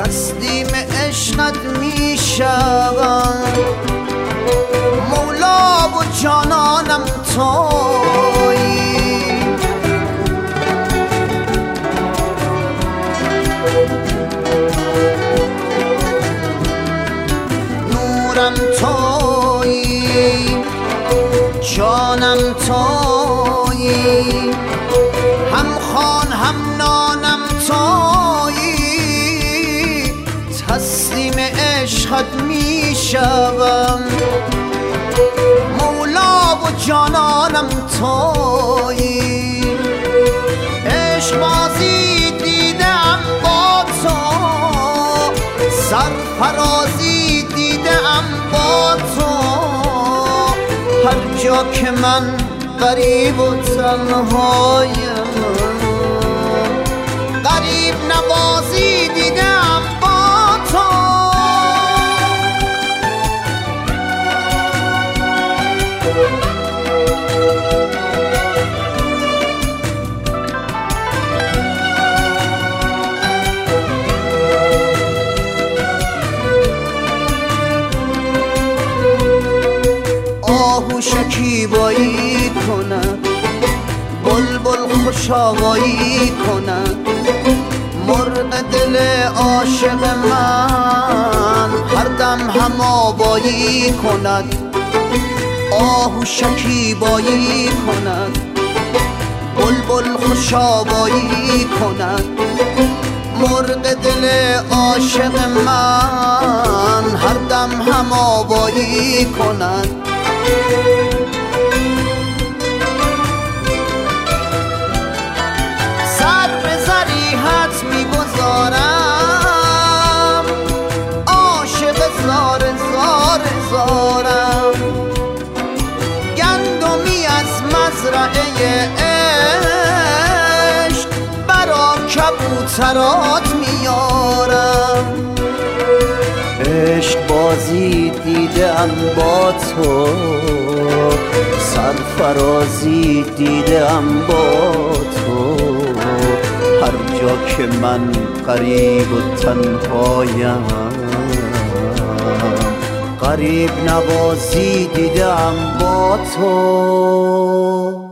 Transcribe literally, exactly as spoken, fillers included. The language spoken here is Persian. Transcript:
تسلیم عشقت می شوم، مولا و جانانم تویی. نورم تویی، جانم تویی، هم خان هم نانم تویی. تسلیم عشقت می شوم، مولا و جانانم تویی. عشق بازی دیدم با تو، سرفرازی دیدم با تو. هر جا که من غریب و تنهایم، غریب نوازی دیدم با تو. آهو شکیبایی کند، بلبل خوشآوایی کند، مرغ دل عاشق من هر دم هم آوایی کند. آهو شکیبایی کند، بلبل خوشآوایی کند، مرغ دل عاشق من هر دم هم آوایی کند. سر به ضریحت میگذارم، عاشق زار زار زارم. گندمی از مزرعه عشق برا کبوترات میارم. عشق بازی دیدم با تو، سرفرازی دیدم با تو. هر جا که من غریب و تنهایم، غریب نوازی دیدم با تو.